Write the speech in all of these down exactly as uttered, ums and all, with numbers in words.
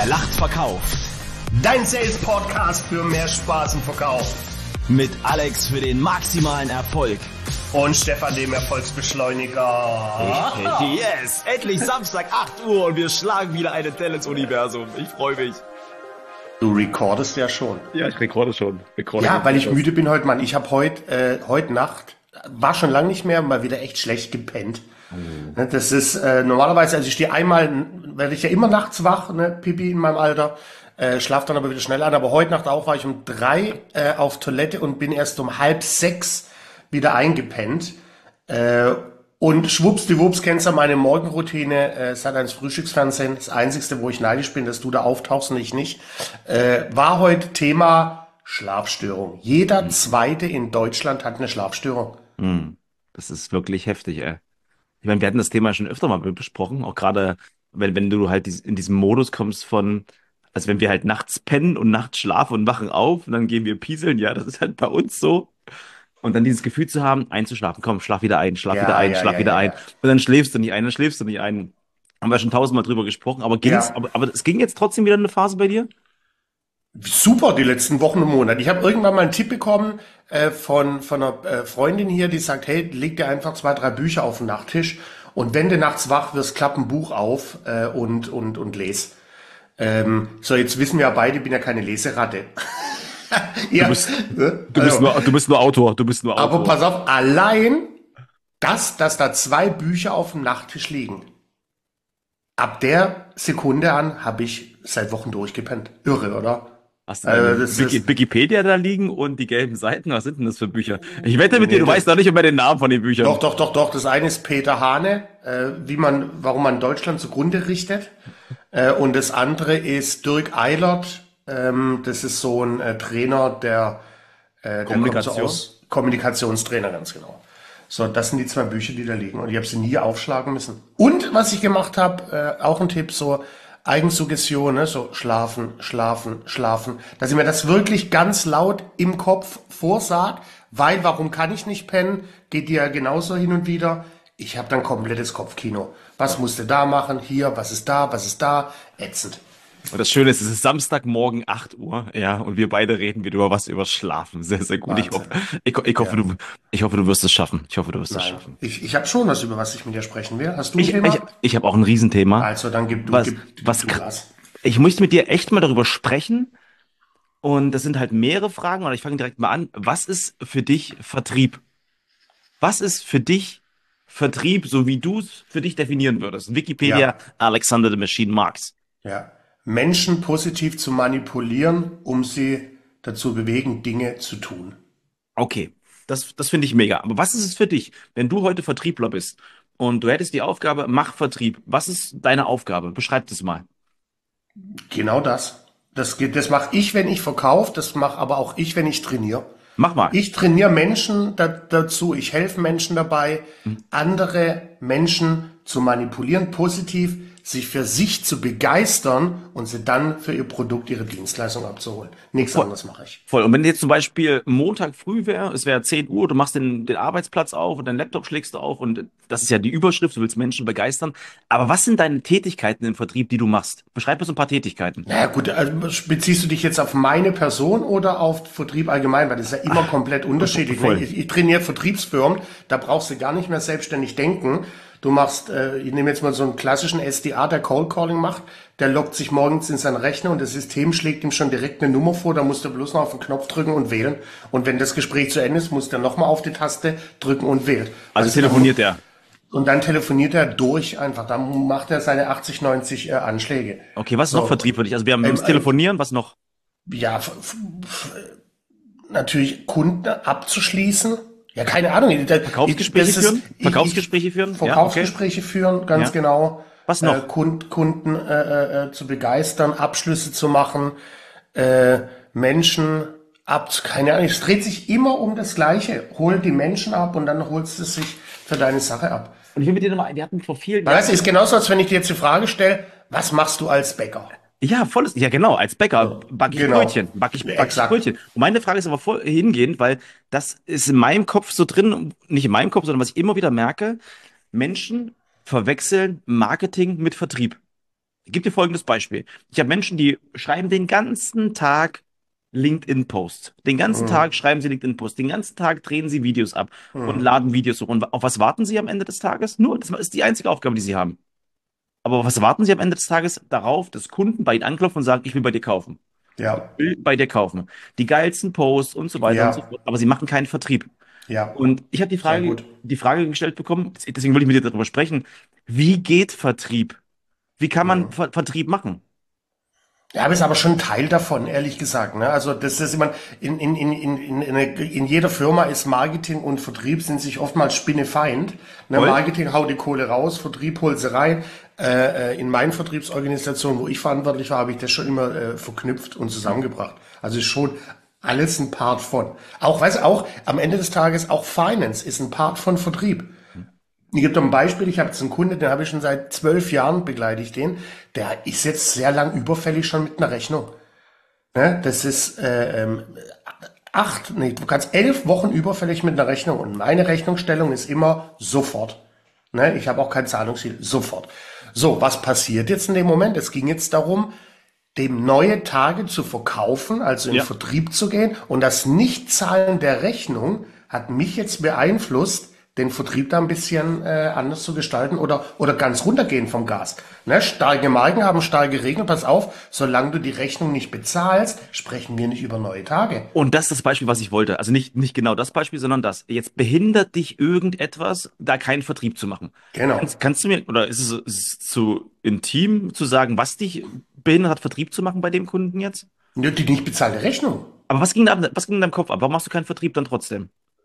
Lacht verkauft. Dein Sales-Podcast für mehr Spaß im Verkauf. Mit Alex für den maximalen Erfolg. Und Stefan, dem Erfolgsbeschleuniger. Yes, endlich Samstag, acht Uhr und wir schlagen wieder eine Telle ins Universum. Ich freue mich. Du recordest ja schon. Ja, ich recorde schon. Recorde ja, weil ich das. müde bin heute, Mann. Ich habe heute, äh, heute Nacht, war schon lange nicht mehr, mal wieder echt schlecht gepennt. Mhm. Das ist äh, normalerweise, also ich stehe einmal, werde ich ja immer nachts wach, ne, Pipi in meinem Alter, äh, schlaf dann aber wieder schnell an. Aber heute Nacht auch war ich um drei äh, auf Toilette und bin erst um halb sechs wieder eingepennt. Äh, und schwuppsdiwupps, kennst du meine Morgenroutine, äh, Sat eins Frühstücksfernsehen, das Einzigste, wo ich neidisch bin, dass du da auftauchst und ich nicht, äh, war heute Thema Schlafstörung. Jeder mhm. Zweite in Deutschland hat eine Schlafstörung. Mhm. Das ist wirklich heftig, ey. Ich meine, wir hatten das Thema schon öfter mal besprochen, auch gerade, wenn, wenn du halt in diesem Modus kommst von, also wenn wir halt nachts pennen und nachts schlafen und wachen auf und dann gehen wir pieseln, ja, das ist halt bei uns so. Und dann dieses Gefühl zu haben, einzuschlafen, komm, schlaf wieder ein, schlaf ja, wieder ein, ja, schlaf ja, wieder ja, ein. Und dann schläfst du nicht ein, dann schläfst du nicht ein. Haben wir schon tausendmal drüber gesprochen, aber ging's, ja. aber, aber es ging jetzt trotzdem wieder eine Phase bei dir? Super, die letzten Wochen und Monate. Ich habe irgendwann mal einen Tipp bekommen äh, von von einer äh, Freundin hier, die sagt, hey, leg dir einfach zwei, drei Bücher auf den Nachttisch und wenn du nachts wach wirst, klapp ein Buch auf äh, und und und les. Ähm, so, jetzt wissen wir ja beide, ich bin ja keine Leseratte. ja, du, bist, du, bist also, nur, du bist nur Autor, du bist nur Autor. Aber pass auf, allein das, dass da zwei Bücher auf dem Nachttisch liegen, ab der Sekunde an habe ich seit Wochen durchgepennt. Irre, oder? Hast du also, Wiki- Wikipedia da liegen und die gelben Seiten? Was sind denn das für Bücher? Ich wette mit nee, dir, du weißt noch nicht über den Namen von den Büchern. Doch, doch, doch, doch. Das eine ist Peter Hane, äh, wie man, warum man Deutschland zugrunde richtet. Äh, und das andere ist Dirk Eilert. Ähm, das ist so ein äh, Trainer, der, äh, der Kommunikation? kommt so aus, Kommunikationstrainer, ganz genau. So, das sind die zwei Bücher, die da liegen. Und ich habe sie nie aufschlagen müssen. Und was ich gemacht habe, äh, auch ein Tipp, so Eigensuggestion, ne? So schlafen, schlafen, schlafen. Dass ich mir das wirklich ganz laut im Kopf vorsag, weil warum kann ich nicht pennen? Geht dir ja genauso hin und wieder. Ich habe dann komplettes Kopfkino. Was musst du da machen? Hier, was ist da, was ist da? Ätzend. Und das Schöne ist, es ist Samstagmorgen acht Uhr, ja, und wir beide reden wieder über was, über Schlafen. Sehr, sehr gut. Ich, hoffe, ich, ich, hoffe, ja. du, ich hoffe, du wirst es schaffen. Ich hoffe, du wirst Nein. es schaffen. Ich, ich habe schon was, über was ich mit dir sprechen will. Hast du ein ich, Thema? Ich, ich habe auch ein Riesenthema. Also dann gib du, was, gib, was, du was. Ich möchte mit dir echt mal darüber sprechen. Und das sind halt mehrere Fragen, und ich fange direkt mal an. Was ist für dich Vertrieb? Was ist für dich Vertrieb, so wie du es für dich definieren würdest? Wikipedia, ja. Alexander the Machine Marx. Ja. Menschen positiv zu manipulieren, um sie dazu bewegen, Dinge zu tun. Okay, das, das finde ich mega. Aber was ist es für dich, wenn du heute Vertriebler bist und du hättest die Aufgabe, mach Vertrieb. Was ist deine Aufgabe? Beschreib das mal. Genau das. Das, das mache ich, wenn ich verkaufe, das mache aber auch ich, wenn ich trainiere. Mach mal. Ich trainiere Menschen da, dazu, ich helfe Menschen dabei, hm. andere Menschen zu manipulieren, positiv, sich für sich zu begeistern und sie dann für ihr Produkt, ihre Dienstleistung abzuholen. Nichts voll, anderes mache ich. Voll. Und wenn jetzt zum Beispiel Montag früh wäre, es wäre zehn Uhr, du machst den, den Arbeitsplatz auf und deinen Laptop schlägst du auf und das ist ja die Überschrift, du willst Menschen begeistern. Aber was sind deine Tätigkeiten im Vertrieb, die du machst? Beschreib mir so ein paar Tätigkeiten. Na gut, also beziehst du dich jetzt auf meine Person oder auf Vertrieb allgemein? Weil das ist ja immer Ach, komplett unterschiedlich. Ich, ich trainiere Vertriebsfirmen, da brauchst du gar nicht mehr selbstständig denken. Du machst, äh, ich nehme jetzt mal so einen klassischen S D A, der Cold Calling macht, der loggt sich morgens in seinen Rechner und das System schlägt ihm schon direkt eine Nummer vor, da musst du bloß noch auf den Knopf drücken und wählen. Und wenn das Gespräch zu Ende ist, muss der nochmal auf die Taste drücken und wählt. Also, also telefoniert er? Und dann telefoniert er durch einfach, dann macht er seine achtzig, neunzig äh, Anschläge. Okay, was ist so. noch Vertrieb für dich? Also wir haben ähm, das Telefonieren, was noch? Ja, f- f- natürlich Kunden abzuschließen. Ja, keine Ahnung. Verkaufsgespräche führen? Verkaufsgespräche führen? Verkaufsgespräche ja, okay. führen, ganz ja. genau. Was noch? Äh, Kund, Kunden äh, äh, zu begeistern, Abschlüsse zu machen, äh, Menschen ab, keine Ahnung. Es dreht sich immer um das Gleiche. Hol die Menschen ab und dann holst du es sich für deine Sache ab. Und ich will mit dir nochmal, wir hatten vor vielen Jahren. Weißt du, ist genauso, als wenn ich dir jetzt die Frage stelle, was machst du als Bäcker? Ja, volles, ja genau, als Bäcker backe ich genau. Brötchen, backe ich, back ich Brötchen. Und meine Frage ist aber voll hingehend, weil das ist in meinem Kopf so drin, nicht in meinem Kopf, sondern was ich immer wieder merke, Menschen verwechseln Marketing mit Vertrieb. Ich gebe dir folgendes Beispiel. Ich habe Menschen, die schreiben den ganzen Tag LinkedIn-Posts. Den ganzen Hm, Tag schreiben sie LinkedIn-Posts. Den ganzen Tag drehen sie Videos ab und hm. laden Videos hoch. Und auf was warten sie am Ende des Tages? Nur, das ist die einzige Aufgabe, die sie haben. Aber was warten sie am Ende des Tages? Darauf, dass Kunden bei ihnen anklopfen und sagen, ich will bei dir kaufen. Ja, Will bei dir kaufen. Die geilsten Posts und so weiter und so ja, fort. Aber sie machen keinen Vertrieb. ja, Und ich habe die sehr Frage, gut. die Frage gestellt bekommen, deswegen will ich mit dir darüber sprechen. Wie geht Vertrieb? Wie kann man Hm. Ver Vertrieb machen? Ja, aber ist aber schon ein Teil davon, ehrlich gesagt. Ne? Also das ist immer in, in, in, in, in, in eine- in jeder Firma ist Marketing und Vertrieb sind sich oftmals Spinnefeind. Ne? Voll? Marketing haut die Kohle raus, Vertrieb holt sie rein. Äh, äh, in meinen Vertriebsorganisationen, wo ich verantwortlich war, habe ich das schon immer äh, verknüpft und zusammengebracht. Also ist schon alles ein Part von. Auch, weißt du, auch am Ende des Tages, auch Finance ist ein Part von Vertrieb. Ich gebe dir ein Beispiel, ich habe jetzt einen Kunde, den habe ich schon seit zwölf Jahren begleite ich den, der ist jetzt sehr lang überfällig schon mit einer Rechnung. Ne? Das ist äh, ähm, acht, nee, du kannst elf Wochen überfällig mit einer Rechnung und meine Rechnungsstellung ist immer sofort. Ne? Ich habe auch kein Zahlungsziel, sofort. So, was passiert jetzt in dem Moment? Es ging jetzt darum, dem neue Tage zu verkaufen, also in Ja. Vertrieb zu gehen. Und das Nichtzahlen der Rechnung hat mich jetzt beeinflusst, den Vertrieb da ein bisschen äh, anders zu gestalten oder, oder ganz runtergehen vom Gas. Ne? Starke Marken haben starke Regeln. Pass auf, solange du die Rechnung nicht bezahlst, sprechen wir nicht über neue Tage. Und das ist das Beispiel, was ich wollte. Also nicht, nicht genau das Beispiel, sondern das. Jetzt behindert dich irgendetwas, da keinen Vertrieb zu machen. Genau. Kannst, kannst du mir, oder ist es, ist es zu intim zu sagen, was dich behindert hat, Vertrieb zu machen bei dem Kunden jetzt? Die nicht bezahlte Rechnung. Aber was ging da, was ging in deinem Kopf ab? Warum machst du keinen Vertrieb dann trotzdem?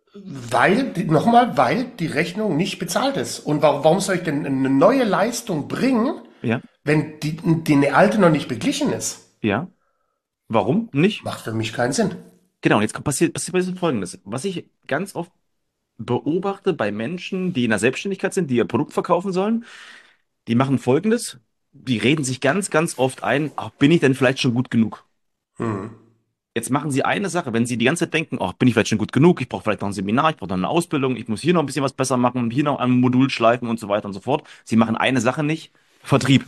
Weil, die- nochmal, weil die Rechnung nicht bezahlt ist. Und warum, warum soll ich denn eine neue Leistung bringen, Ja, wenn die, die eine alte noch nicht beglichen ist? ja. Warum nicht? Macht für mich keinen Sinn. Genau, und jetzt kommt- passiert, passiert passiert Folgendes. Was ich ganz oft beobachte bei Menschen, die in der Selbstständigkeit sind, die ihr Produkt verkaufen sollen, die machen Folgendes. Die reden sich ganz, ganz oft ein, ach, bin ich denn vielleicht schon gut genug? Hm. Jetzt machen sie eine Sache, wenn sie die ganze Zeit denken, ach, bin ich vielleicht schon gut genug, ich brauche vielleicht noch ein Seminar, ich brauche noch eine Ausbildung, ich muss hier noch ein bisschen was besser machen, hier noch ein Modul schleifen und so weiter und so fort. Sie machen eine Sache nicht, Vertrieb.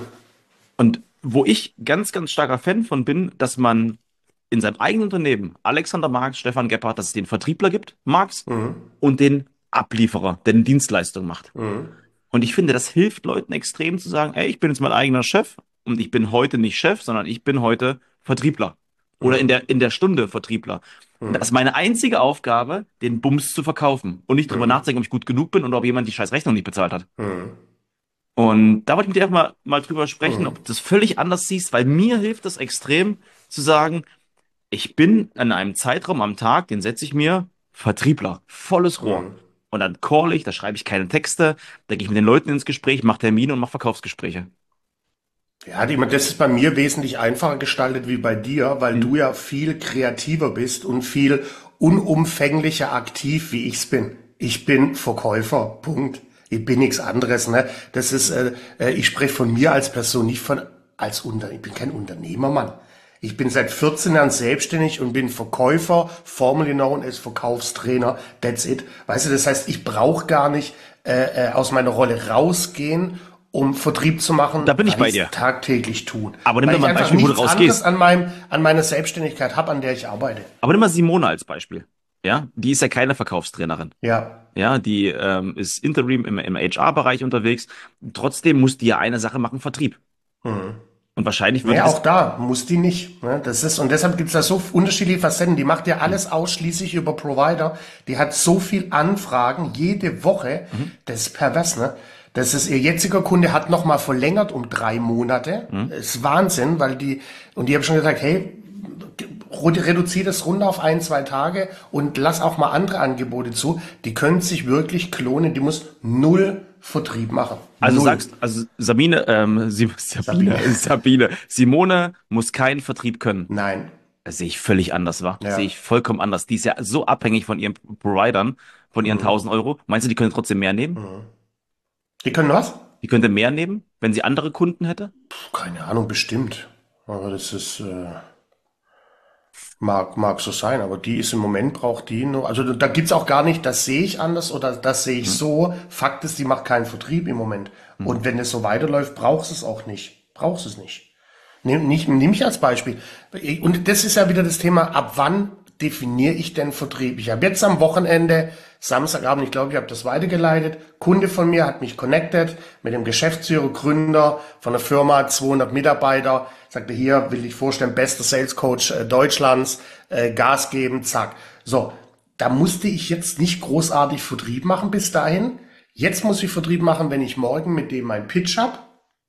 Und wo ich ganz, ganz starker Fan von bin, dass man in seinem eigenen Unternehmen, Alexander Marx, Stefan Gebhardt, dass es den Vertriebler gibt, Marx, Mhm. und den Ablieferer, der eine Dienstleistung macht. Mhm. Und ich finde, das hilft Leuten extrem zu sagen, ey, ich bin jetzt mein eigener Chef und ich bin heute nicht Chef, sondern ich bin heute Vertriebler. Oder in Mhm. der, in der Stunde Vertriebler. Und das Mhm. ist meine einzige Aufgabe, den Bums zu verkaufen. Und nicht drüber Mhm. nachdenken, ob ich gut genug bin oder ob jemand die scheiß Rechnung nicht bezahlt hat. Mhm. Und da wollte ich mit dir einfach mal, mal drüber sprechen, Mhm. ob du das völlig anders siehst, weil mir hilft das extrem zu sagen, ich bin an einem Zeitraum am Tag, den setze ich mir Vertriebler, volles Rohr. Mhm. Und dann call ich, da schreibe ich keine Texte, da gehe ich mit den Leuten ins Gespräch, mache Termine und mache Verkaufsgespräche. Ja, die- das ist bei mir wesentlich einfacher gestaltet wie bei dir, weil du Mhm. ja viel kreativer bist und viel unumfänglicher aktiv, wie ich's bin. Ich bin Verkäufer, Punkt. Ich bin nichts anderes, ne? Das ist, äh, äh, ich spreche von mir als Person, nicht von als Unter. Ich bin kein Unternehmer, Mann. Ich bin seit vierzehn Jahren selbstständig und bin Verkäufer, formerly known as Verkaufstrainer. That's it. Weißt du, das heißt, ich brauche gar nicht äh, äh, aus meiner Rolle rausgehen, um Vertrieb zu machen, Da bin ich weil bei ich's dir. tagtäglich tun. Aber nimm Weil doch ich mal ein einfach Beispiel, wo du nichts anderes rausgehst. an meinem, an meiner Selbstständigkeit habe, an der ich arbeite. Aber nimm mal Simone als Beispiel. Ja, die ist ja keine Verkaufstrainerin. Ja. Ja, die ähm, ist Interim im, im H R-Bereich unterwegs. Trotzdem muss die ja eine Sache machen, Vertrieb. Hm. Und wahrscheinlich würde Nee, das. auch da muss die nicht. Ne? Das ist, und deshalb gibt's da so unterschiedliche Facetten. Die macht ja alles ausschließlich über Provider. Die hat so viel Anfragen jede Woche. Mhm. Das ist pervers, ne? Das ist ihr jetziger Kunde hat nochmal verlängert um drei Monate. Mhm. Das ist Wahnsinn, weil die, und die haben schon gesagt, hey, reduziere das runter auf ein, zwei Tage und lass auch mal andere Angebote zu. Die können sich wirklich klonen. Die muss null Vertrieb machen. Also Null. sagst, also Sabine, ähm, Sie, Sabine, Sabine. Sabine, Simone muss keinen Vertrieb können. Nein. Das sehe ich völlig anders, wa? Ja. Sehe ich vollkommen anders. Die ist ja so abhängig von ihren Providern, von ihren tausend Euro. Meinst du, die könnte trotzdem mehr nehmen? Mhm. Die können was? Die könnte mehr nehmen, wenn sie andere Kunden hätte? Keine Ahnung, bestimmt. Aber das ist, äh, mag, mag so sein, aber die ist im Moment braucht die nur, also da gibt's auch gar nicht, das sehe ich anders oder das sehe ich Hm. so. Fakt ist, die macht keinen Vertrieb im Moment. Hm. Und wenn es so weiterläuft, braucht es auch nicht. Brauchst es nicht. Nimm, nicht, nimm mich als Beispiel. Und das ist ja wieder das Thema, ab wann definiere ich denn Vertrieb? Ich habe jetzt am Wochenende, Samstagabend, ich glaube, ich habe das weitergeleitet, Kunde von mir hat mich connected mit dem Geschäftsführer, Gründer von der Firma, zweihundert Mitarbeiter, sagte, hier will ich vorstellen, bester Sales Coach äh, Deutschlands, äh, Gas geben, zack. So, da musste ich jetzt nicht großartig Vertrieb machen bis dahin. Jetzt muss ich Vertrieb machen, wenn ich morgen mit dem meinen Pitch habe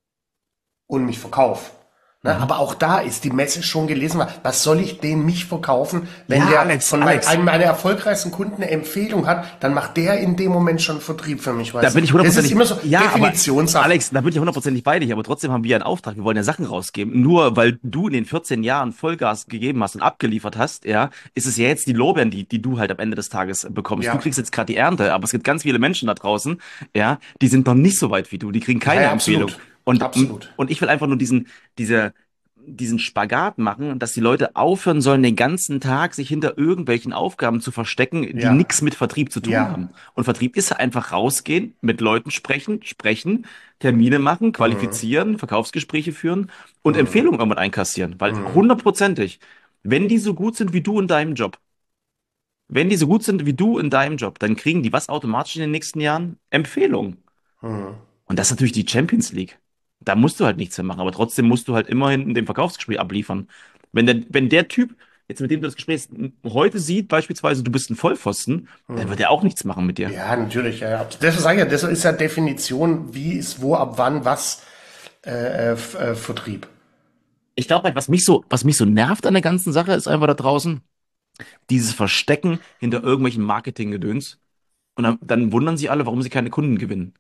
und mich verkaufe. Ne, mhm. Aber auch da ist die Message schon gelesen. Was soll ich denen mich verkaufen, wenn ja, der Alex, von Alex. einem meiner erfolgreichsten Kunden eine Empfehlung hat, dann macht der in dem Moment schon Vertrieb für mich. Weißt da bin ich hundertprozentig. Das ist immer so ja, Definitionssache. Alex, da bin ich hundertprozentig bei dir. Aber trotzdem haben wir einen Auftrag. Wir wollen ja Sachen rausgeben. Nur weil du in den vierzehn Jahren Vollgas gegeben hast und abgeliefert hast, ja, ist es ja jetzt die Lorbeeren, die, die du halt am Ende des Tages bekommst. Ja. Du kriegst jetzt gerade die Ernte, aber es gibt ganz viele Menschen da draußen, ja, die sind noch nicht so weit wie du. Die kriegen keine ja, Empfehlung. Absolut. Und, absolut. und ich will einfach nur diesen, diese, diesen Spagat machen, dass die Leute aufhören sollen, den ganzen Tag sich hinter irgendwelchen Aufgaben zu verstecken, die ja. nichts mit Vertrieb zu tun ja. haben. Und Vertrieb ist einfach rausgehen, mit Leuten sprechen, sprechen, Termine machen, qualifizieren, mhm. Verkaufsgespräche führen und mhm. Empfehlungen irgendwann einkassieren. Weil hundertprozentig, wenn die so gut sind wie du in deinem Job, wenn die so gut sind wie du in deinem Job, dann kriegen die was automatisch in den nächsten Jahren? Empfehlungen. Mhm. Und das ist natürlich die Champions League. Da musst du halt nichts mehr machen, aber trotzdem musst du halt immerhin in dem Verkaufsgespräch abliefern. Wenn der, wenn der Typ, jetzt mit dem du das Gespräch heute sieht, beispielsweise, du bist ein Vollpfosten, hm. dann wird er auch nichts machen mit dir. Ja, natürlich. Ja. Das sage ich ja, das ist ja Definition, wie ist wo, ab wann, was äh, äh, Vertrieb. Ich glaube, was mich so, was mich so nervt an der ganzen Sache, ist einfach da draußen dieses Verstecken hinter irgendwelchen Marketinggedöns. Und dann, dann wundern sich alle, warum sie keine Kunden gewinnen.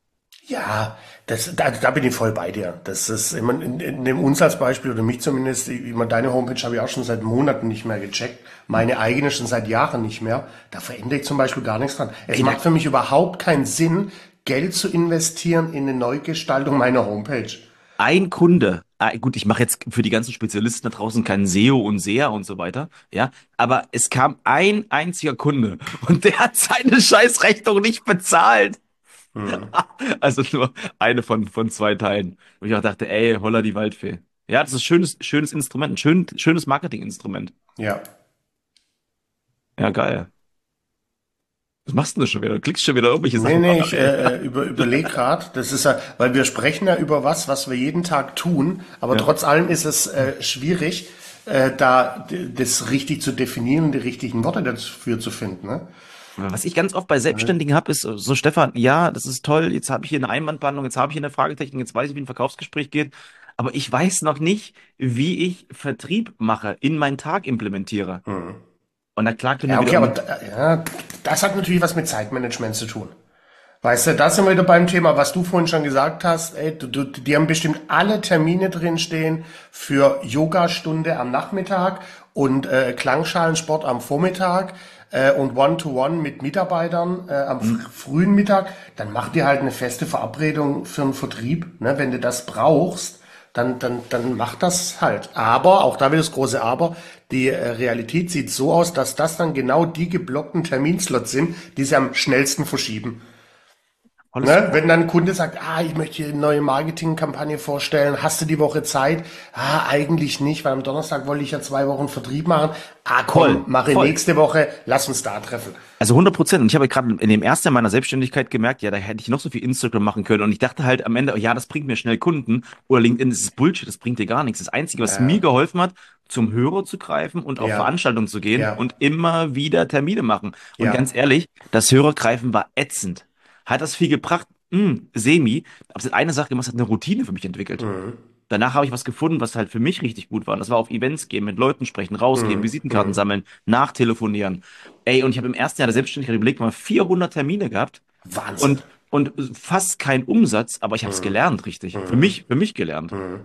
Ja, das, da, da bin ich voll bei dir. Das ist immer in, in dem uns als Beispiel oder mich zumindest, ich meine, deine Homepage habe ich auch schon seit Monaten nicht mehr gecheckt, meine eigene schon seit Jahren nicht mehr. Da verändere ich zum Beispiel gar nichts dran. Es macht für mich überhaupt keinen Sinn, Geld zu investieren in eine Neugestaltung meiner Homepage. Ein Kunde, gut, ich mache jetzt für die ganzen Spezialisten da draußen keinen S E O und S E A und so weiter, ja, aber es kam ein einziger Kunde und der hat seine Scheißrechnung nicht bezahlt. Hm. Also nur eine von, von zwei Teilen. Und ich auch dachte, ey, holla die Waldfee. Ja, das ist ein schönes, schönes Instrument, ein schön, schönes Marketinginstrument. Ja. Ja, geil. Was machst du denn schon wieder? Du klickst schon wieder irgendwelche Sachen. Nee, nee, ich äh, über, überleg grad. Das ist ja, weil wir sprechen ja über was, was wir jeden Tag tun, aber ja. trotz allem ist es äh, schwierig, äh, da das richtig zu definieren und die richtigen Worte dafür zu finden, ne? Was ich ganz oft bei Selbstständigen habe, ist so, Stefan, ja, das ist toll, jetzt habe ich hier eine Einwandbehandlung, jetzt habe ich hier eine Fragetechnik, jetzt weiß ich, wie ein Verkaufsgespräch geht, aber ich weiß noch nicht, wie ich Vertrieb mache, in meinen Tag implementiere. Mhm. Und da klagt du ja, mir okay, wieder aber da, ja, das hat natürlich was mit Zeitmanagement zu tun. Weißt du, da sind wir wieder beim Thema, was du vorhin schon gesagt hast, ey, du, du, die haben bestimmt alle Termine drinstehen für Yogastunde am Nachmittag und äh, Klangschalensport am Vormittag äh, und One-to-One mit Mitarbeitern äh, am mhm. frühen Mittag, dann mach dir halt eine feste Verabredung für einen Vertrieb, ne? Wenn du das brauchst, dann, dann, dann mach das halt. Aber, auch da wieder das große Aber, die äh, Realität sieht so aus, dass das dann genau die geblockten Terminslots sind, die sie am schnellsten verschieben. Ne? Wenn dann ein Kunde sagt, ah, ich möchte hier eine neue Marketingkampagne vorstellen, hast du die Woche Zeit? Ah, eigentlich nicht, weil am Donnerstag wollte ich ja zwei Wochen Vertrieb machen. Ah, komm, mache ich nächste Woche, lass uns da treffen. Also hundert Prozent. Und ich habe gerade in dem ersten Jahr meiner Selbstständigkeit gemerkt, ja, da hätte ich noch so viel Instagram machen können. Und ich dachte halt am Ende, ja, das bringt mir schnell Kunden. Oder LinkedIn, das ist Bullshit, das bringt dir gar nichts. Das Einzige, was ja. mir geholfen hat, zum Hörer zu greifen und auf ja. Veranstaltungen zu gehen ja. und immer wieder Termine machen. Und ja. ganz ehrlich, das Hörergreifen war ätzend. Hat das viel gebracht? Hm, semi. Aber es hat eine Sache gemacht, es hat eine Routine für mich entwickelt. Mhm. Danach habe ich was gefunden, was halt für mich richtig gut war. Das war auf Events gehen, mit Leuten sprechen, rausgehen, mhm. Visitenkarten mhm. sammeln, nachtelefonieren. Ey, und ich habe im ersten Jahr der Selbstständigkeit überlegt, mal vierhundert Termine gehabt. Wahnsinn. Und, und fast kein Umsatz, aber ich habe es mhm. gelernt, richtig. Mhm. Für mich, für mich gelernt. Mhm.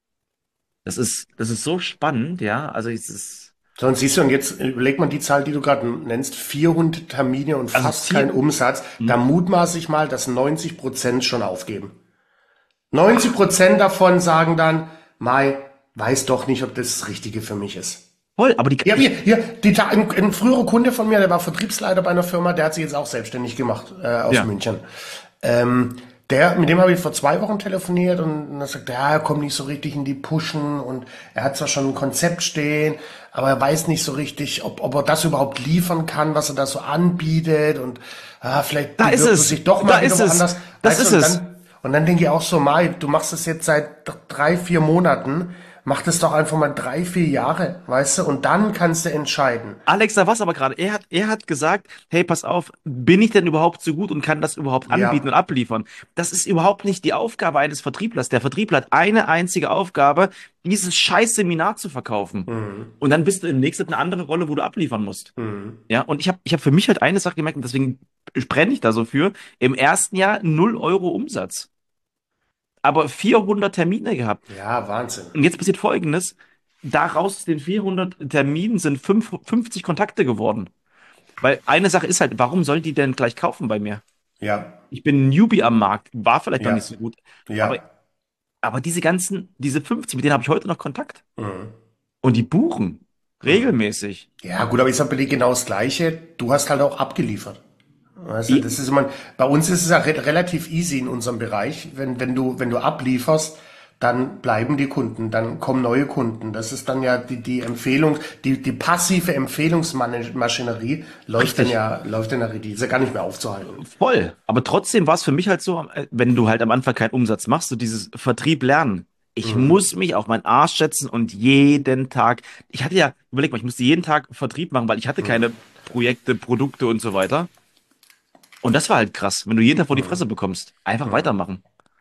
Das ist, das ist so spannend, ja. Also es ist. So, und siehst du, und jetzt überleg mal die Zahl, die du gerade nennst, vierhundert Termine und also fast kein Umsatz. Mhm. Da mutmaße ich mal, dass neunzig Prozent schon aufgeben. neunzig Prozent davon sagen dann, Mai, weiß doch nicht, ob das das Richtige für mich ist. Voll, aber die... Ja, hier, hier, die, ein, ein früherer Kunde von mir, der war Vertriebsleiter bei einer Firma, der hat sich jetzt auch selbstständig gemacht, äh, aus ja. München. Ähm, Der, mit dem habe ich vor zwei Wochen telefoniert und er sagt, ja, er kommt nicht so richtig in die Pushen und er hat zwar schon ein Konzept stehen, aber er weiß nicht so richtig, ob, ob er das überhaupt liefern kann, was er da so anbietet und ah, vielleicht Da ist bewirbt er es. sich doch Da mal wieder ist es. woanders. Das Weißt ist du, und es. dann, und dann denke ich auch so, Mai, du machst das jetzt seit drei, vier Monaten, mach das doch einfach mal drei, vier Jahre, weißt du, und dann kannst du entscheiden. Alex, da war's aber gerade. Er hat, er hat gesagt, hey, pass auf, bin ich denn überhaupt so gut und kann das überhaupt anbieten und Ja, abliefern? Das ist überhaupt nicht die Aufgabe eines Vertrieblers. Der Vertriebler hat eine einzige Aufgabe, dieses scheiß Seminar zu verkaufen. Und dann bist du im nächsten eine andere Rolle, wo du abliefern musst. Ja, und ich habe ich hab für mich halt eine Sache gemerkt und deswegen brenne ich da so für. Im ersten Jahr null Euro Umsatz, aber vierhundert Termine gehabt. ja, Wahnsinn. Und jetzt passiert Folgendes. Daraus aus den vierhundert Terminen sind fünf- fünfzig Kontakte geworden. Weil eine Sache ist halt, warum sollen die denn gleich kaufen bei mir? Ja, Ich bin ein Newbie am Markt, war vielleicht noch ja, nicht so gut. Aber, ja. aber diese ganzen, diese fünfzig, mit denen habe ich heute noch Kontakt. Und die buchen regelmäßig. Ja, gut, aber ich sag bei dir genau das Gleiche. Du hast halt auch abgeliefert. Weißt du, das Eben. ist immer, bei uns ist es ja re relativ easy in unserem Bereich. Wenn, wenn du, wenn du ablieferst, dann bleiben die Kunden, dann kommen neue Kunden. Das ist dann ja die, die Empfehlung, die, die passive Empfehlungsmaschinerie läuft dann Richtig. ja, läuft dann ja, die ist ja gar nicht mehr aufzuhalten. Voll. Aber trotzdem war es für mich halt so, äh, wenn du halt am Anfang keinen Umsatz machst, so dieses Vertrieb lernen. Ich muss mich auf meinen Arsch setzen und jeden Tag, ich hatte ja, überleg mal, ich musste jeden Tag Vertrieb machen, weil ich hatte keine Projekte, Produkte und so weiter. Und das war halt krass, wenn du jeden Tag vor die Fresse bekommst. Einfach weitermachen.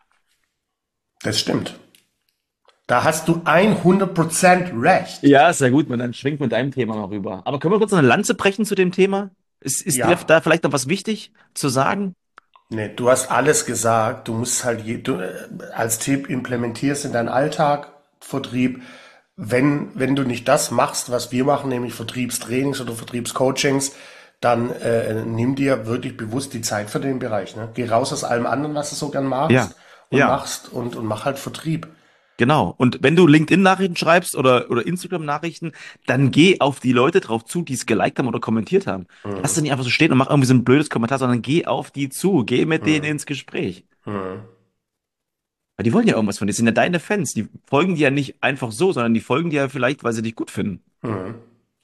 Das stimmt. Da hast du hundert Prozent recht. Ja, ist ja gut, man dann schwingt mit deinem Thema mal rüber. Aber können wir kurz eine Lanze brechen zu dem Thema? Ist, ist dir Ja. da vielleicht noch was wichtig zu sagen? Nee, du hast alles gesagt. Du musst halt je, du, äh, als Tipp implementierst in deinen Alltag Vertrieb. Wenn, wenn du nicht das machst, was wir machen, nämlich Vertriebstrainings oder Vertriebscoachings, dann äh, nimm dir wirklich bewusst die Zeit für den Bereich. Ne? Geh raus aus allem anderen, was du so gern Ja, magst und ja, machst und, und mach halt Vertrieb. genau. Und wenn du LinkedIn-Nachrichten schreibst oder, oder Instagram-Nachrichten, dann geh auf die Leute drauf zu, die es geliked haben oder kommentiert haben. Lass Mhm. sie nicht einfach so stehen und mach irgendwie so ein blödes Kommentar, sondern geh auf die zu, geh mit denen Mhm. ins Gespräch. Mhm. Weil die wollen ja irgendwas von dir, das sind ja deine Fans. Die folgen dir ja nicht einfach so, sondern die folgen dir ja vielleicht, weil sie dich gut finden. Mhm.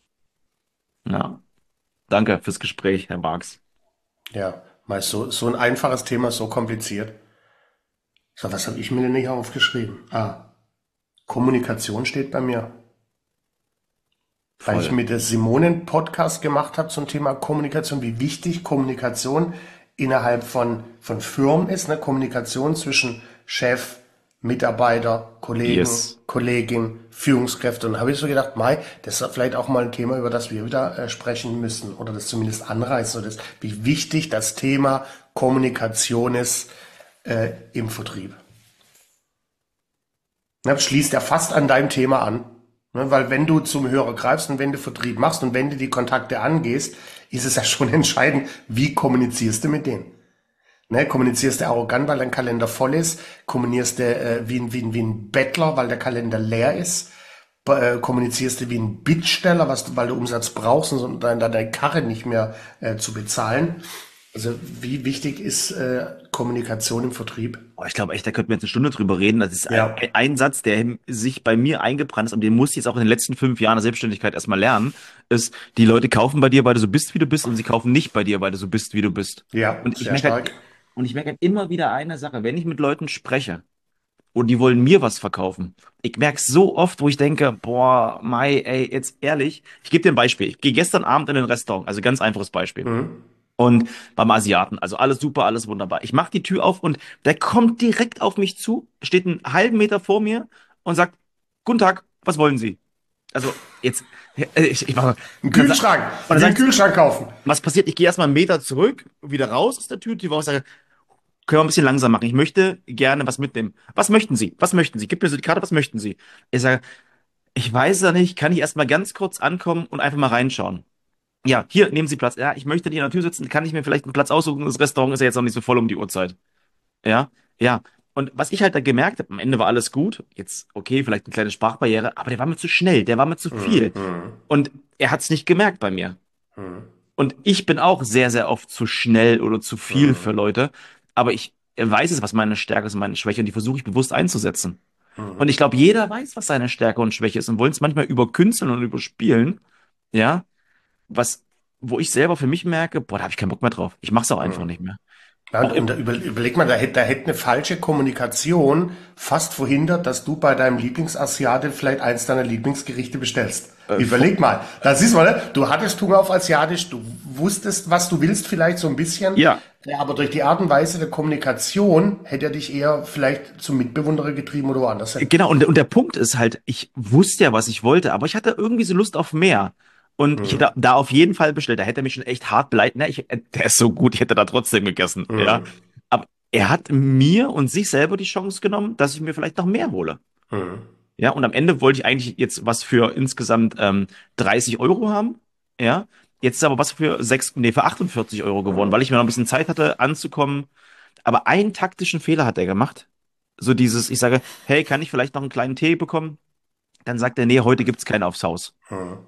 Ja, danke fürs Gespräch, Herr Marx. Ja, mal so, so ein einfaches Thema, so kompliziert. So, was habe ich mir denn nicht aufgeschrieben? Ah, Kommunikation steht bei mir. Weil ich Voll. mit der Simone einen Podcast gemacht habe zum Thema Kommunikation, wie wichtig Kommunikation innerhalb von, von Firmen ist, ne? Kommunikation zwischen Chef, Mitarbeiter, Kollegen, Yes. Kollegin, Führungskräfte. Und da habe ich so gedacht, Mai, das ist vielleicht auch mal ein Thema, über das wir wieder äh, sprechen müssen oder das zumindest anreißen, so das, wie wichtig das Thema Kommunikation ist äh, im Vertrieb. Ne, das schließt ja fast an deinem Thema an. Ne, weil wenn du zum Hörer greifst und wenn du Vertrieb machst und wenn du die Kontakte angehst, ist es ja schon entscheidend, wie kommunizierst du mit denen. Ne, kommunizierst du arrogant, weil dein Kalender voll ist? Kommunizierst du äh, wie, ein, wie, ein, wie ein Bettler, weil der Kalender leer ist? Äh, kommunizierst du wie ein Bittsteller, was, du- weil du Umsatz brauchst und deine, deine Karre nicht mehr äh, zu bezahlen? Also wie wichtig ist äh, Kommunikation im Vertrieb? Oh, ich glaube echt, da könnten wir jetzt eine Stunde drüber reden. Das ist ein, Ja. ein Satz, der sich bei mir eingebrannt ist und den musste ich jetzt auch in den letzten fünf Jahren der Selbstständigkeit erstmal lernen, ist, die Leute kaufen bei dir, weil du so bist, wie du bist, und sie kaufen nicht bei dir, weil du so bist, wie du bist. Ja, Und ich sehr merke halt, stark. und ich merke halt immer wieder eine Sache, wenn ich mit Leuten spreche und die wollen mir was verkaufen. Ich merke so oft, wo ich denke, boah, Mai, ey, jetzt ehrlich, ich gebe dir ein Beispiel. Ich gehe gestern Abend in ein Restaurant, also ganz einfaches Beispiel. Mhm. Und beim Asiaten, also alles super, alles wunderbar. Ich mache die Tür auf und der kommt direkt auf mich zu, steht einen halben Meter vor mir und sagt, Guten Tag, was wollen Sie? Also jetzt, äh, ich, ich mache, Einen und dann, sa- Kühlschrank. und Ich dann will einen sagt, Kühlschrank kaufen. was passiert? Ich gehe erstmal einen Meter zurück, wieder raus aus der Tür, die Woche sage, können wir ein bisschen langsam machen. Ich möchte gerne was mitnehmen. Was möchten Sie? Was möchten Sie? Gib mir so die Karte, was möchten Sie? Ich sage, ich weiß ja nicht, kann ich erstmal ganz kurz ankommen und einfach mal reinschauen? Ja, hier, nehmen Sie Platz. Ja, ich möchte hier an der Tür sitzen. Kann ich mir vielleicht einen Platz aussuchen? Das Restaurant ist ja jetzt noch nicht so voll um die Uhrzeit. Ja, ja. Und was ich halt da gemerkt habe, am Ende war alles gut. Jetzt, okay, vielleicht eine kleine Sprachbarriere, aber der war mir zu schnell, der war mir zu Mhm. viel. Und er hat es nicht gemerkt bei mir. Mhm. Und ich bin auch sehr, sehr oft zu schnell oder zu viel für Mhm. Leute. Aber ich er weiß es, was meine Stärke ist und meine Schwäche und die versuche ich bewusst einzusetzen. Und Mhm. ich glaube, jeder weiß, was seine Stärke und Schwäche ist und wollen es manchmal überkünsteln und überspielen, ja, was, wo ich selber für mich merke, boah, da habe ich keinen Bock mehr drauf. Ich mache es auch einfach Mhm. nicht mehr. Ja, Auch und, und im, da über, überleg mal, da hätte, da hätte eine falsche Kommunikation fast verhindert, dass du bei deinem Lieblingsasiate vielleicht eins deiner Lieblingsgerichte bestellst. äh, Überleg mal, da siehst du mal, ne? Du hattest Hunger auf Asiatisch, du wusstest, was du willst, vielleicht so ein bisschen, ja, ja, aber durch die Art und Weise der Kommunikation hätte er dich eher vielleicht zum Mitbewunderer getrieben oder woanders hin. genau, und, und der Punkt ist halt, ich wusste ja, was ich wollte, aber ich hatte irgendwie so Lust auf mehr. Und ich Mhm. hätte da auf jeden Fall bestellt. Da hätte er mich schon echt hart beleidigt. Na, ich, der ist so gut, ich hätte da trotzdem gegessen, ja. Mhm. Aber er hat mir und sich selber die Chance genommen, dass ich mir vielleicht noch mehr hole. Mhm. Ja, und am Ende wollte ich eigentlich jetzt was für insgesamt ähm, dreißig Euro haben. Ja, jetzt ist aber was für sechs, nee, für achtundvierzig Euro geworden, weil ich mir noch ein bisschen Zeit hatte, anzukommen. Aber einen taktischen Fehler hat er gemacht. So dieses, ich sage, hey, kann ich vielleicht noch einen kleinen Tee bekommen? Dann sagt er, nee, heute gibt's keinen aufs Haus. Mhm.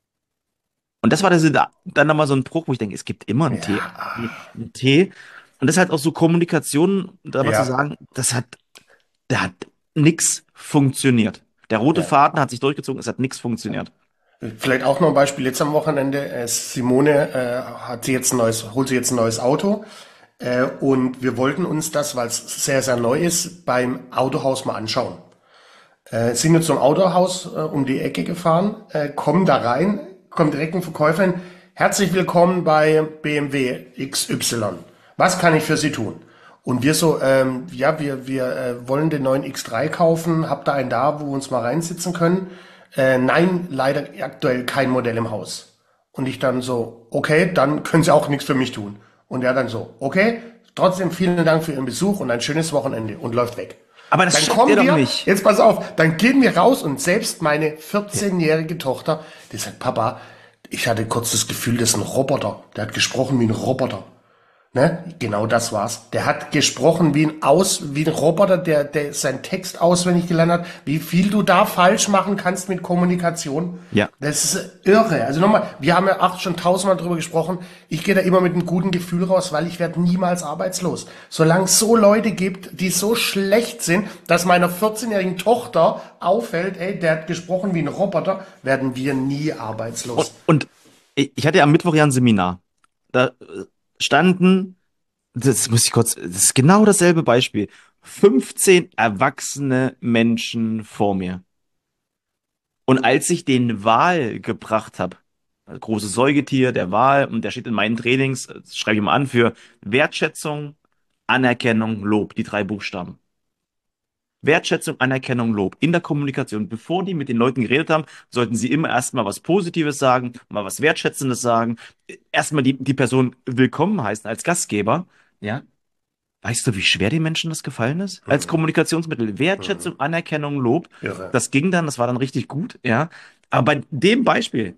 Und das war das, dann nochmal so ein Bruch, wo ich denke, es gibt immer einen Tee. Ja, Einen Tee. Und das ist halt auch so Kommunikation, da mal zu ja, sagen, das hat, da hat nix funktioniert. Der rote ja. Faden hat sich durchgezogen, es hat nix funktioniert. Vielleicht auch noch ein Beispiel jetzt am Wochenende. Äh, Simone äh, hat sie jetzt ein neues, holt sie jetzt ein neues Auto. Äh, und wir wollten uns das, weil es sehr, sehr neu ist, beim Autohaus mal anschauen. Äh, sind wir zum Autohaus äh, um die Ecke gefahren, äh, kommen da rein, kommt direkt ein Verkäufer hin. Herzlich willkommen bei B M W X Y. Was kann ich für Sie tun? Und wir so, ähm, ja, wir, wir äh, wollen den neuen X drei kaufen. Habt ihr einen da, wo wir uns mal reinsitzen können? Äh, nein, leider aktuell kein Modell im Haus. Und ich dann so, okay, dann können Sie auch nichts für mich tun. Und er dann so, okay, trotzdem vielen Dank für Ihren Besuch und ein schönes Wochenende und läuft weg. Aber das Dann checkt ihr kommen doch wir, nicht. jetzt pass auf, dann gehen wir raus und selbst meine vierzehnjährige Tochter, die sagt, Papa, ich hatte kurz das Gefühl, das ist ein Roboter. Der hat gesprochen wie ein Roboter. Ne? Genau das war's. Der hat gesprochen wie ein Aus, wie ein Roboter, der, der seinen Text auswendig gelernt hat. Wie viel du da falsch machen kannst mit Kommunikation. Ja. Das ist irre. Also nochmal, wir haben ja auch schon tausendmal drüber gesprochen. Ich gehe da immer mit einem guten Gefühl raus, weil ich werde niemals arbeitslos. Solange es so Leute gibt, die so schlecht sind, dass meiner vierzehnjährigen Tochter auffällt, ey, der hat gesprochen wie ein Roboter, werden wir nie Und, arbeitslos. und ich hatte ja am Mittwoch ja ein Seminar. Da äh, standen, das muss ich kurz, das ist genau dasselbe Beispiel. fünfzehn erwachsene Menschen vor mir. Und als ich den Wal gebracht habe, das große Säugetier, der Wal, und der steht in meinen Trainings, das schreibe ich mal an, für Wertschätzung, Anerkennung, Lob, die drei Buchstaben. Wertschätzung, Anerkennung, Lob in der Kommunikation. Bevor die mit den Leuten geredet haben, sollten sie immer erstmal was Positives sagen, mal was Wertschätzendes sagen, erstmal die, die Person willkommen heißen als Gastgeber. Ja, weißt du, wie schwer den Menschen das gefallen ist? Als Hm, Kommunikationsmittel. hm, Wertschätzung, Anerkennung, Lob. irre. Das ging dann, das war dann richtig gut, ja. Aber bei dem Beispiel,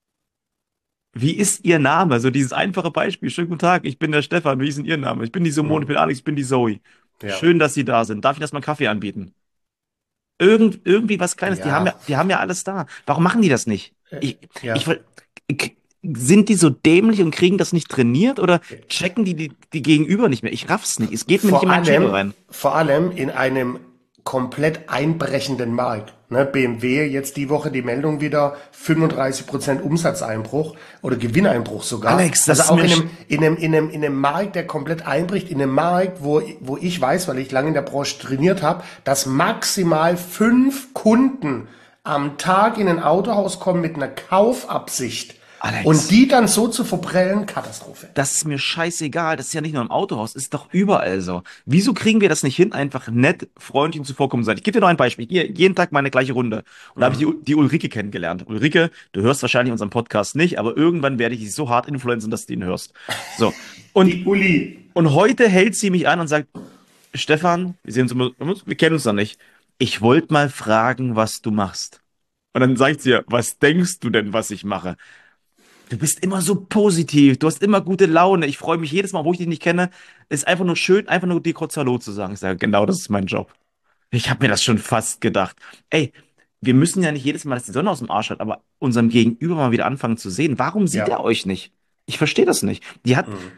wie ist Ihr Name? So dieses einfache Beispiel. Schönen guten Tag, ich bin der Stefan. Wie ist denn Ihr Name? Ich bin die Simone, ich Hm, bin Alex, ich bin die Zoe. ja, Schön, dass Sie da sind. Darf ich das mal einen Kaffee anbieten? Irgend, irgendwie was Kleines. Die haben ja, ja, die haben ja alles da. Warum machen die das nicht? äh, Ich, ich, ja. ver- k- sind die so dämlich und kriegen das nicht trainiert oder checken die, die die Gegenüber nicht mehr? Ich raff's nicht. Es geht mir nicht in Vor meinen Schädel allem, rein. vor allem in einem komplett einbrechenden Markt. Ne, B M W jetzt die Woche die Meldung wieder fünfunddreißig Prozent Umsatzeinbruch oder Gewinneinbruch sogar. Alex, das Also ist auch mir, in sch- einem, in einem, in einem, in einem Markt, der komplett einbricht, in einem Markt, wo, wo ich weiß, weil ich lange in der Branche trainiert habe, dass maximal fünf Kunden am Tag in ein Autohaus kommen mit einer Kaufabsicht. Und Alex, die dann so zu verprellen, Katastrophe. das ist mir scheißegal. Das ist ja nicht nur im Autohaus, ist doch überall so. Wieso kriegen wir das nicht hin, einfach nett, freundlich und zuvorkommend sein? Ich gebe dir noch ein Beispiel. Ich gehe jeden Tag meine gleiche Runde. Und da habe ich die, Mhm. U- die Ulrike kennengelernt. Ulrike, du hörst wahrscheinlich unseren Podcast nicht, aber irgendwann werde ich dich so hart influenzen, dass du ihn hörst. So. Und, Die Uli. und heute hält sie mich an und sagt, Stefan, wir sehen uns immer, wir kennen uns noch nicht. Ich wollte mal fragen, was du machst. Und dann sagt sie, was denkst du denn, was ich mache? Du bist immer so positiv, du hast immer gute Laune. Ich freue mich jedes Mal, wo ich dich nicht kenne. Es ist einfach nur schön, einfach nur dir kurz Hallo zu sagen. Ich sage, genau, das ist mein Job. Ich habe mir das schon fast gedacht. Ey, wir müssen ja nicht jedes Mal, dass die Sonne aus dem Arsch hat, aber unserem Gegenüber mal wieder anfangen zu sehen. Warum sieht Ja. er euch nicht? Ich verstehe das nicht. Die hat, Mhm.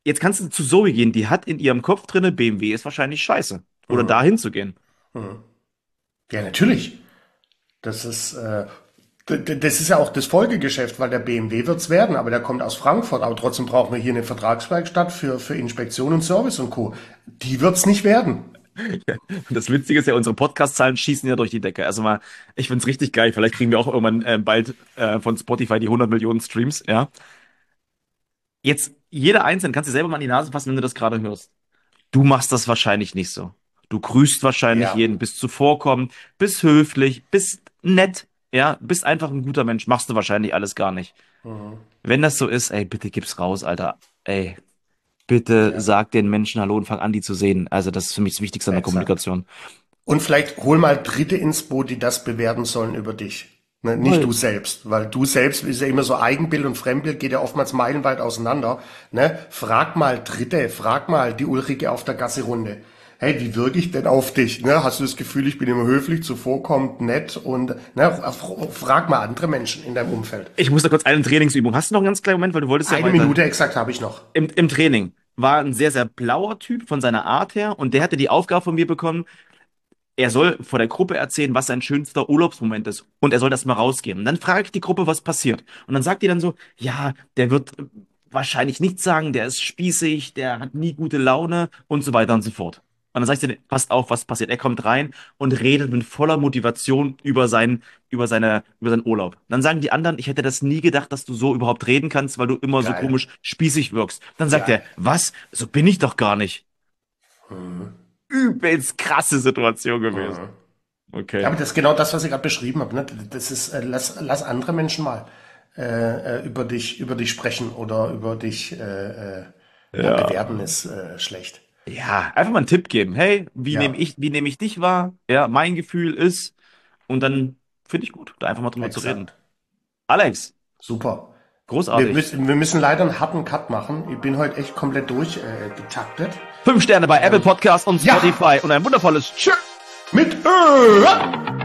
jetzt kannst du zu Zoe gehen, die hat in ihrem Kopf drinne, B M W ist wahrscheinlich scheiße. Oder Mhm. dahin zu gehen. Mhm. Ja, natürlich. Das ist, äh, d- d- das ist ja auch das Folgegeschäft, weil der B M W wird's werden, aber der kommt aus Frankfurt. Aber trotzdem brauchen wir hier eine Vertragswerkstatt für, für Inspektion und Service und Co. Die wird's nicht werden. Und das Witzige ist ja, unsere Podcast-Zahlen schießen ja durch die Decke. Also mal, ich find's richtig geil. Vielleicht kriegen wir auch irgendwann äh, bald äh, von Spotify die hundert Millionen Streams, ja. Jetzt, jeder Einzelne, kannst du selber mal an die Nase fassen, wenn du das gerade hörst. Du machst das wahrscheinlich nicht so. Du grüßt wahrscheinlich Ja. jeden, bist zuvorkommend, bist höflich, bist nett, ja, bist einfach ein guter Mensch. Machst du wahrscheinlich alles gar nicht. Mhm. Wenn das so ist, ey, bitte gib's raus, Alter. Ey, bitte Ja. sag den Menschen Hallo und fang an, die zu sehen. Also das ist für mich das Wichtigste an der Exakt. Kommunikation. Und vielleicht hol mal Dritte ins Boot, die das bewerten sollen über dich. Ne, nicht Voll. du selbst, weil du selbst ist ja immer so Eigenbild und Fremdbild geht ja oftmals meilenweit auseinander. Ne? Frag mal Dritte, frag mal die Ulrike auf der Gassi-Runde. Hey, wie wirke ich denn auf dich? Ne? Hast du das Gefühl, ich bin immer höflich, zuvorkommend, nett und ne, frag mal andere Menschen in deinem Umfeld. Ich muss da kurz eine Trainingsübung. Hast du noch einen ganz kleinen Moment, weil du wolltest ja Eine weiter. Minute exakt habe ich noch. Im, im Training war ein sehr, sehr blauer Typ von seiner Art her und der hatte die Aufgabe von mir bekommen, er soll vor der Gruppe erzählen, was sein schönster Urlaubsmoment ist. Und er soll das mal rausgeben. Und dann frage ich die Gruppe, was passiert. Und dann sagt die dann so, ja, der wird wahrscheinlich nichts sagen, der ist spießig, der hat nie gute Laune und so weiter und so fort. Und dann sag ich dir, passt auf, was passiert. Er kommt rein und redet mit voller Motivation über seinen, über seine, über seinen Urlaub. Dann sagen die anderen, ich hätte das nie gedacht, dass du so überhaupt reden kannst, weil du immer so Geil. komisch spießig wirkst. Dann sagt Geil. er, was? So bin ich doch gar nicht. Mhm. Übelst krasse Situation gewesen. Okay. Ja, aber das ist genau das, was ich gerade beschrieben habe. Ne? Das ist, äh, lass, lass andere Menschen mal äh, äh, über dich, über dich sprechen oder über dich äh, äh, ja. Ja. bewerten ist äh, schlecht. Ja, einfach mal einen Tipp geben. Hey, wie Ja. nehme ich, wie nehme ich dich wahr? Ja, mein Gefühl ist, und dann finde ich gut, da einfach mal drüber zu reden. Exakt. Alex, Super. Wir großartig. müssen, wir müssen leider einen harten Cut machen. Ich bin heute echt komplett durchgetaktet. Äh, getaktet. Fünf Sterne bei Apple Podcast und Ja. Spotify und ein wundervolles Tschüss. Mit Ö.